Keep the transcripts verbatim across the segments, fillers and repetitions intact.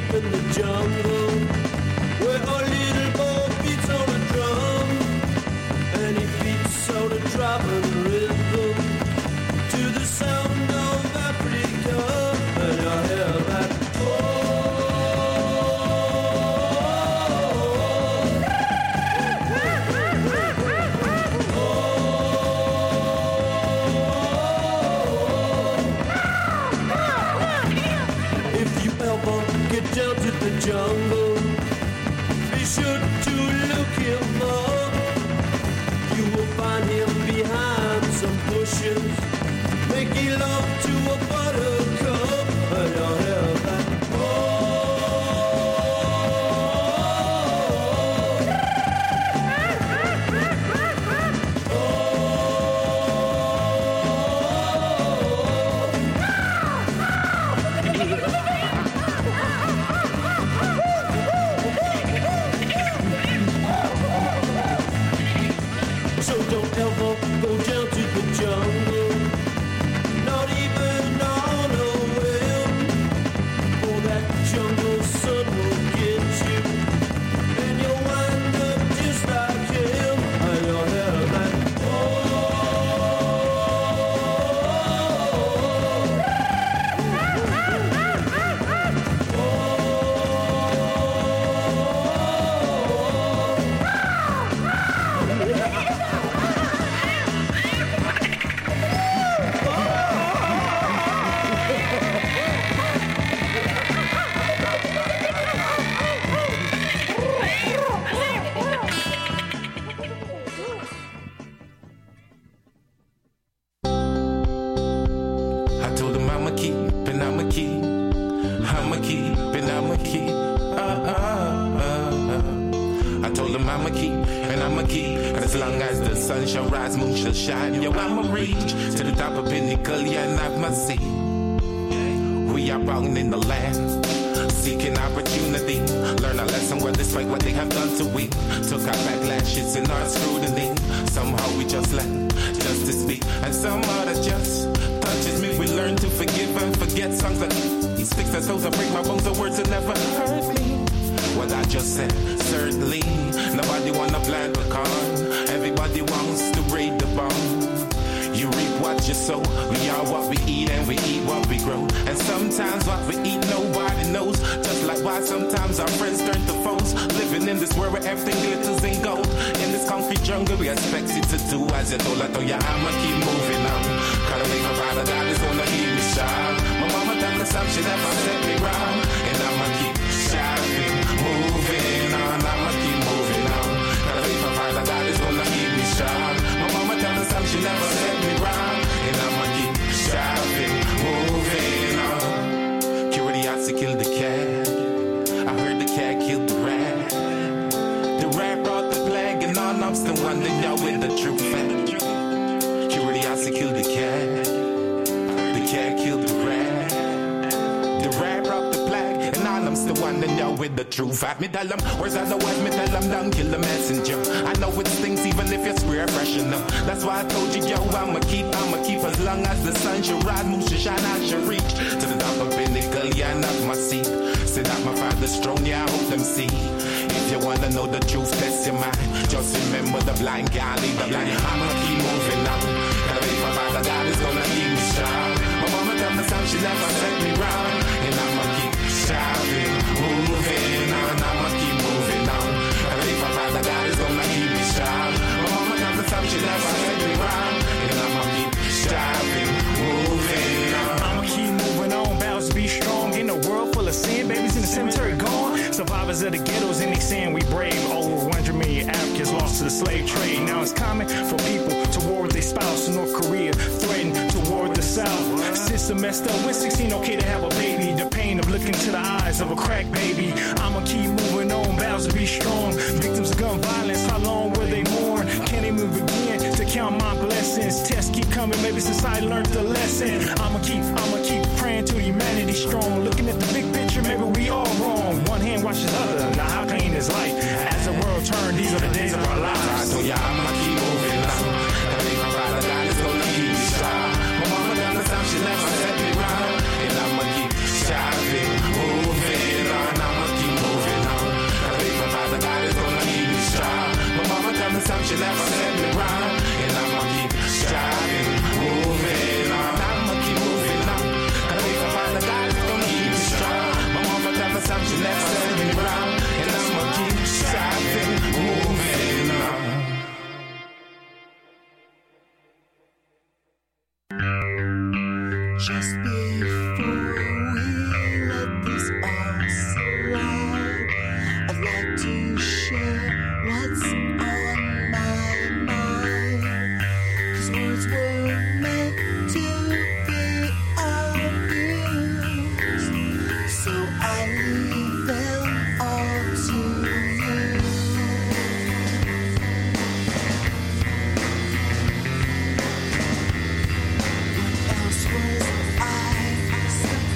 deep in the jungle, where a little boy beats on a drum, and he beats on a dropping rhythm to the sound of Africa. And I hear that, oh, down to the jungle, be sure to look him up. You will find him behind some bushes, making love to a buttercup. And I'll have that, oh, don't ever go down to the jungle, not even on a whim, for that jungle sun will get you, and you'll wind up just like him. And you'll hear that, oh, shine, yo, I'ma reach to the top of pinnacle, yeah, and have my seat. We are bound in the land, seeking opportunity. Learn a lesson where despite what they have done to we, took our backlashes and our scrutiny. Somehow we just let justice be, and somehow that just touches me. We learn to forgive and forget songs that he sticks that souls that break my bones, the words that never hurt me. What I just said, certainly nobody wanna plant pecan. Everybody wants to raid the bomb. You reap what you sow. We are what we eat and we eat what we grow. And sometimes what we eat nobody knows. Just like why sometimes our friends turn to foes. Living in this world where everything glitters in gold. In this concrete jungle we expect it to do as you told. I told you I'ma keep moving on. Cause I think my father that is gonna keep me sharp. My mama tell me some she never set me wrong. And I'ma keep shouting, moving on. I'ma keep moving on. Cause I think my father that is gonna keep me sharp. My mama tell me some she never set me wrong. And I'ma keep shouting, moving on. Curiosity killed the cat. I heard the cat killed the rat. The rat brought the plague, and all I'm still wondering y'all with the true fact. Curiosity killed the cat. The cat killed the rat. The rat brought the plague, and all I'm still wondering y'all with the true fact. Me tell them, where's the word? Me tell them, don't kill the messenger. I know it stings even if you're square fresh enough. That's why I told you, yo, I'ma keep, I'ma keep as long as the sun should rise, moon should shine, I should reach to the top of pinnacle, yeah, not my seat. Say that my father's strong, yeah, I hope them see. If you wanna know the truth, test your mind. Just remember the blind can't lead the blind. I'ma keep moving on. Cause if my father God is gonna keep me strong. My mama tell me some she never set me wrong. And I'ma keep shouting, moving on. I'ma keep moving on. Cause if my father God is gonna keep me strong. My mama tell me some she never set me wrong. And I'ma keep shouting, moving on. I'ma keep moving on, bound to be strong. In a world full of sin, babies in the cemetery gone. Survivors of the ghettos and they saying we brave. Over one hundred million Africans lost to the slave trade. Now it's common for people to war with their spouse. In North Korea threatened to war with the South. System messed up. When sixteen, okay to have a baby. The pain of looking to the eyes of a crack baby. I'ma keep moving on, bound to be strong. Victims of gun violence, how long will they mourn? Can they even begin to count my blessings? Tests keep coming, maybe society learned the lesson. I'ma keep, I'ma keep praying to humanity strong. Looking at the big picture, maybe we all wrong. One hand washes the other, now how clean is life? As the world turns, these are the days of our lives. I told ya I'ma keep moving on. Cause if my father God is gonna keep me strong. My mama tell me some she never set me wrong. And I'ma keep shouting, moving on. Just before we let this all slide, I'd like to share what's on my mind. 'Cause words were meant to be abused, so I leave them all to you. What else was I supposed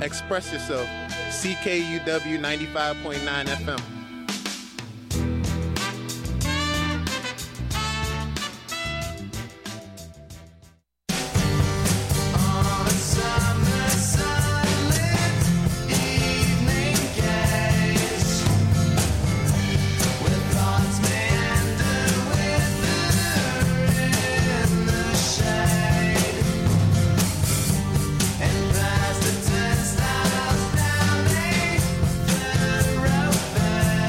Express yourself. C K U W ninety-five point nine F M. Past the turnstiles down the road.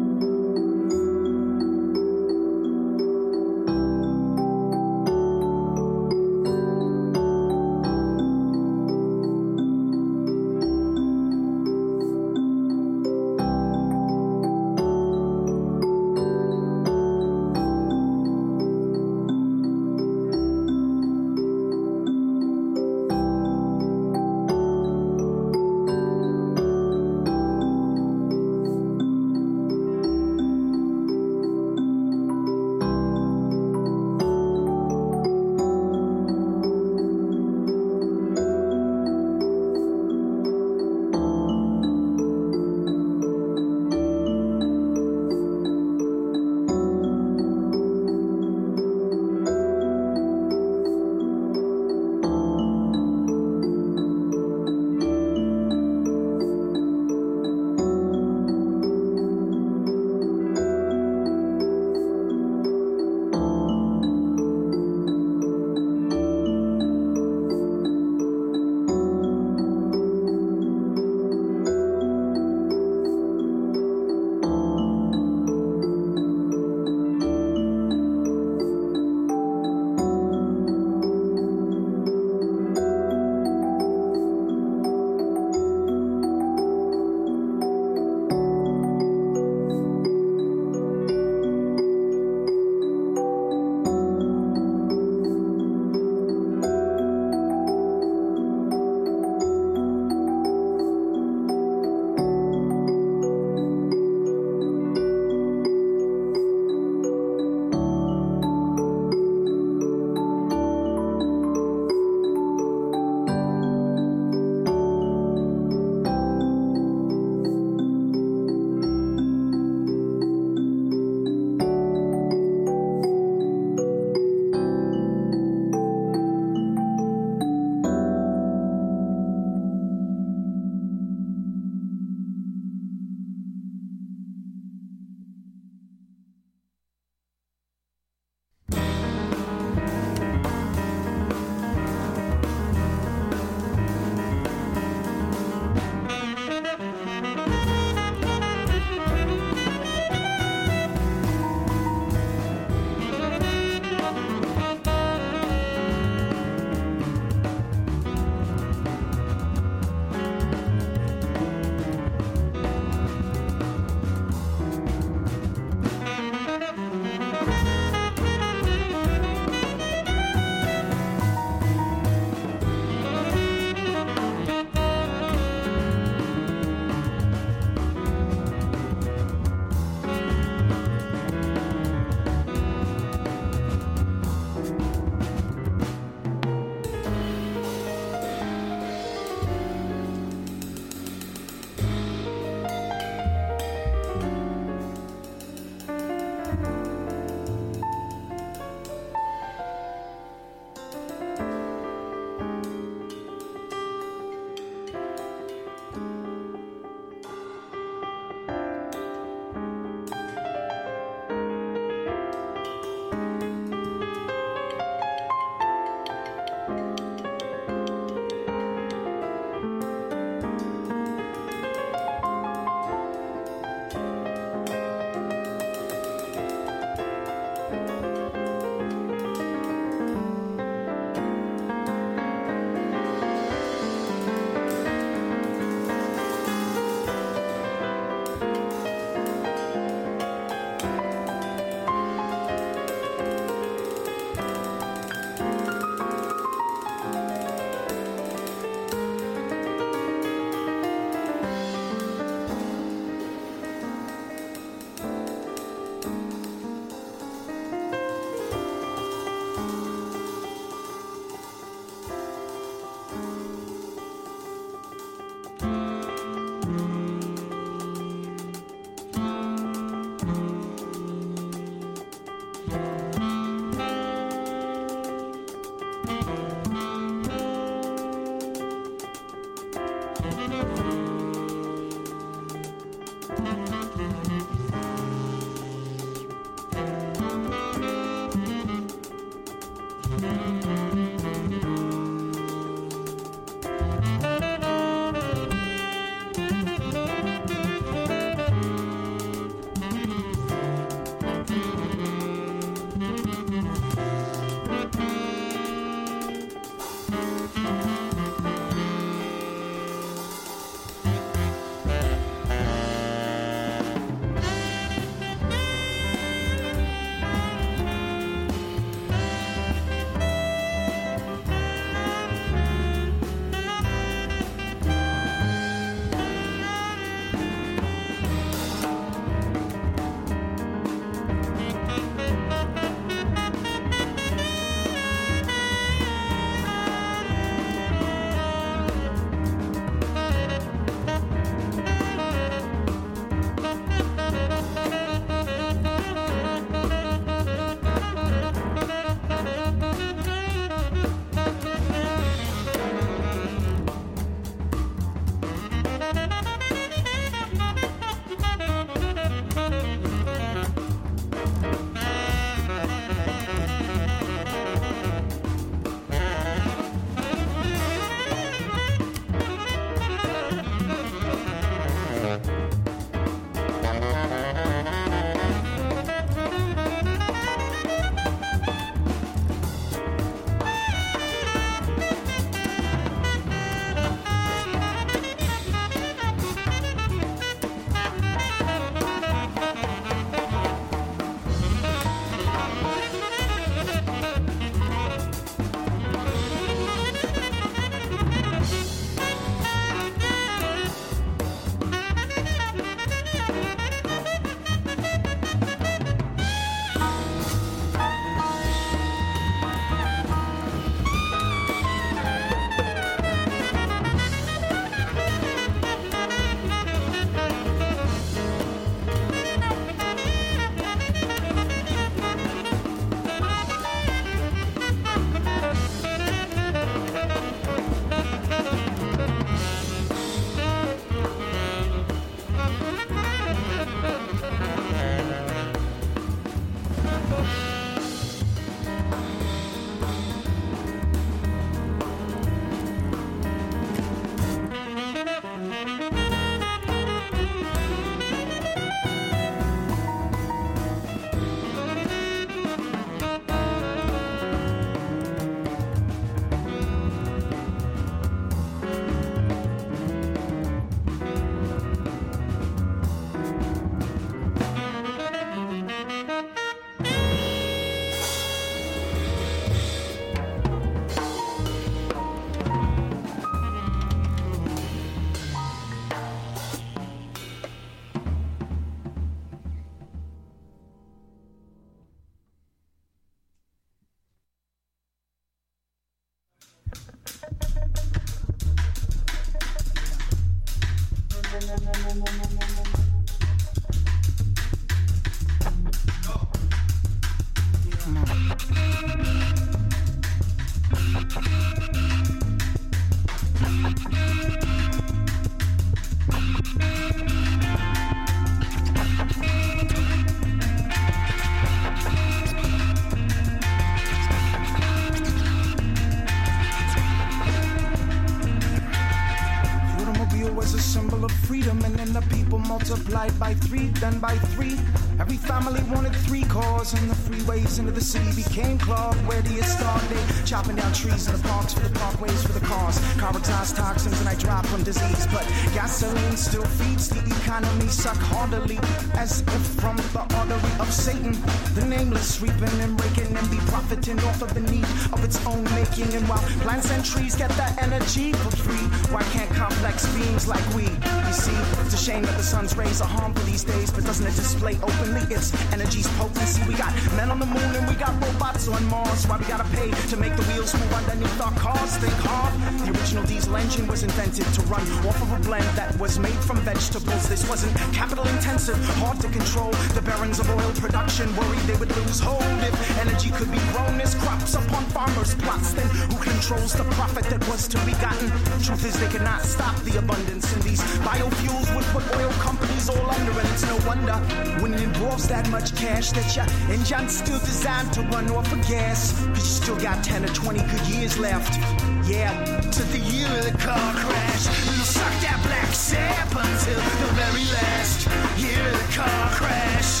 Multiplied by three, then by three. Every family wanted three cars, and the freeways into the city became clogged. Where do you start? They chopping down trees in the parks for the parkways for the cars. Carbon-toxin toxins and I drop from disease. But gasoline still feeds the economy, suck heartily as if from the artery of Satan. The nameless reaping and raking and be profiting off of the need of its own making. And while plants and trees get that energy for free, why can't complex beings like we? You see, it's a shame that the sun's rays are harmful these days, but doesn't it display openly its energy's potency? We got men on the moon and we got robots on Mars. Why we gotta pay to make the wheels move underneath our cars? Think hard. The original diesel engine was invented to run off of a blend that was made from vegetables. This wasn't capital intensive, hard to control. The barons of oil production worried they would lose hold if energy could be grown as crops upon farmers' plots. Then who controls the profit that was to be gotten? Truth is they cannot stop the abundance, and these biofuels would put oil companies all under. And it's no wonder when it involves that much cash that your engine's still designed to run off of gas. Cause you still got ten or twenty good years left. Yeah, to the year of the car crash. We'll suck that black sap until the very last year of the car crash.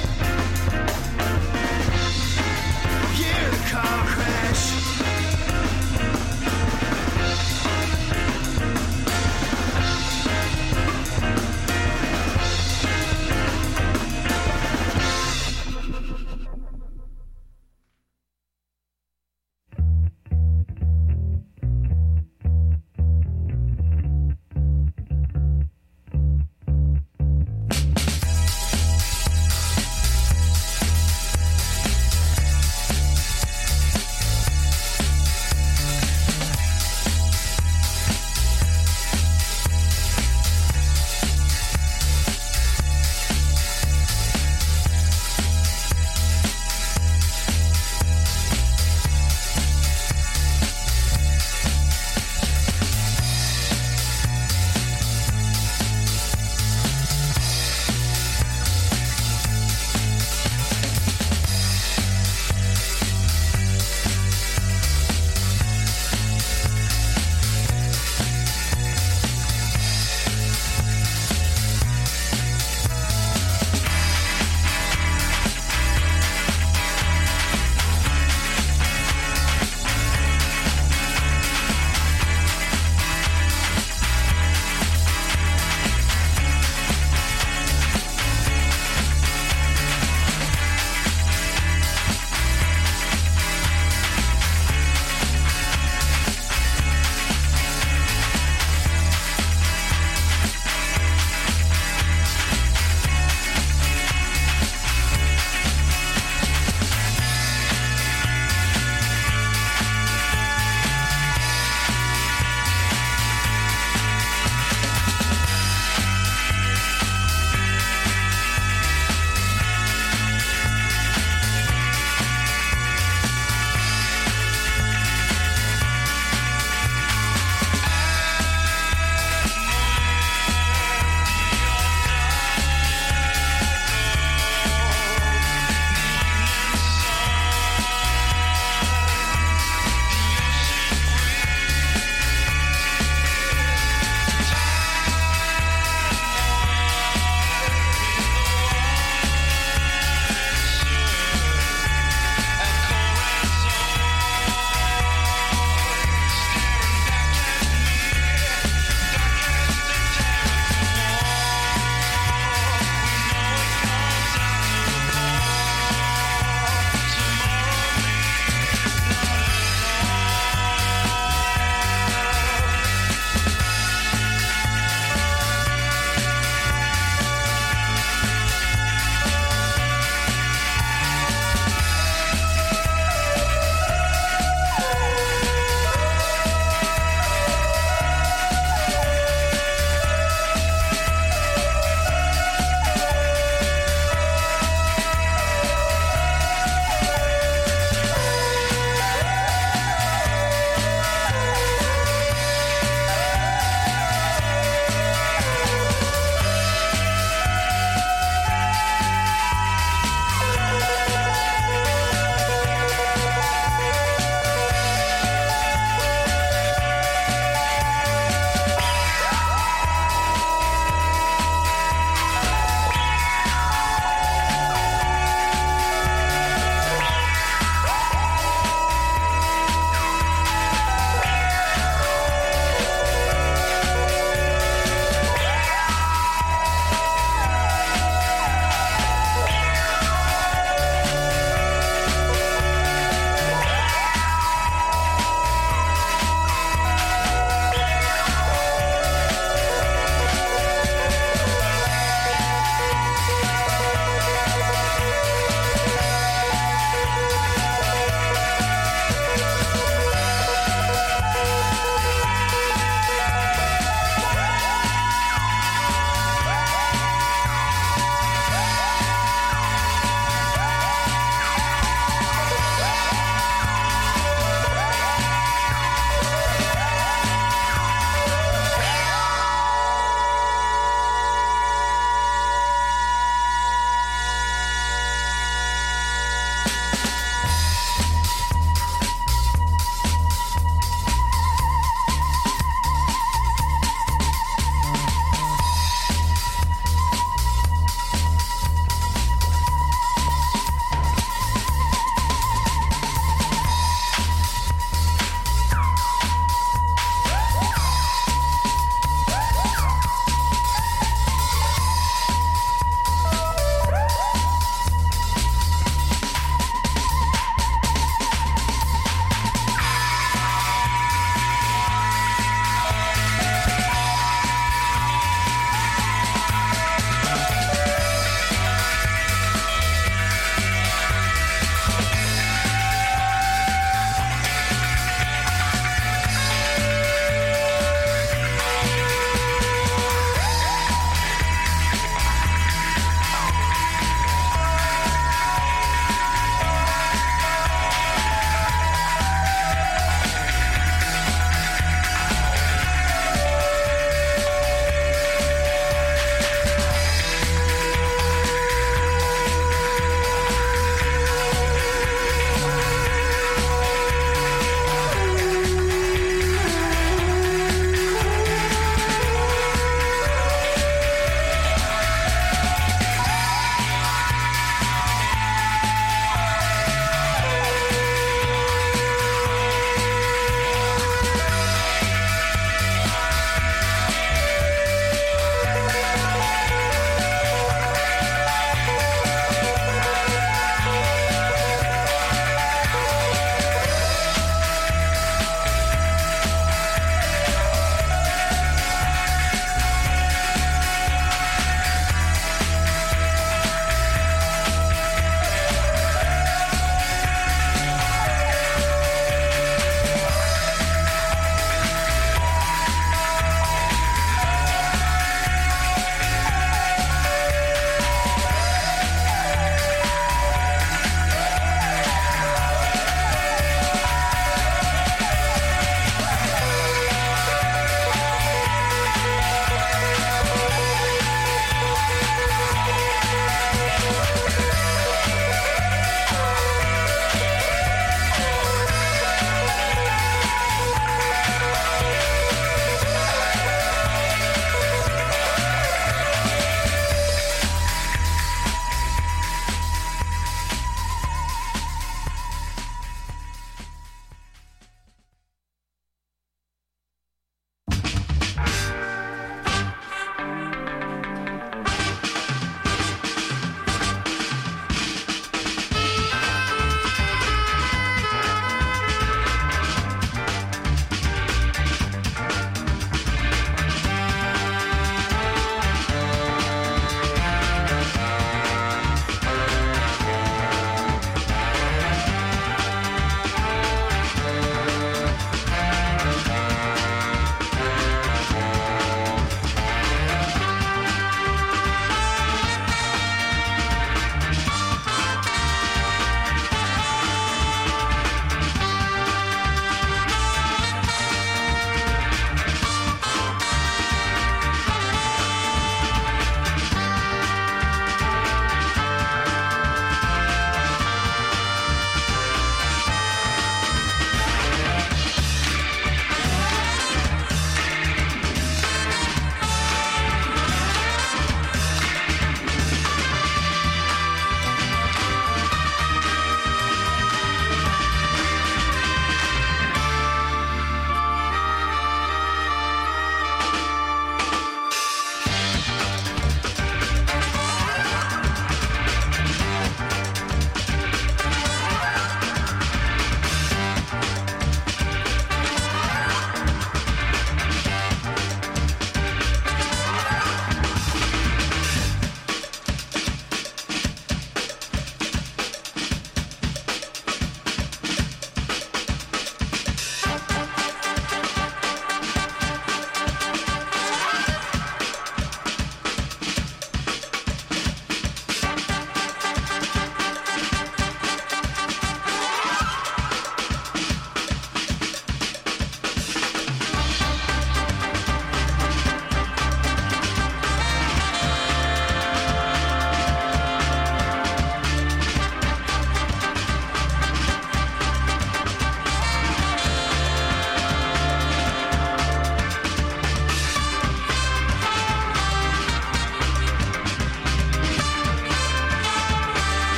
Year of the car crash.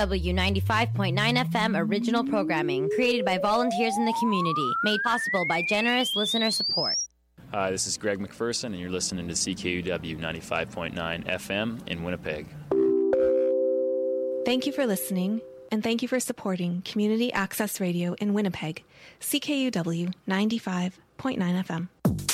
W ninety-five point nine F M original programming created by volunteers in the community, made possible by generous listener support. Hi, this is Greg McPherson, and you're listening to C K U W ninety-five point nine F M in Winnipeg. Thank you for listening, and thank you for supporting Community Access Radio in Winnipeg, C K U W ninety-five point nine F M.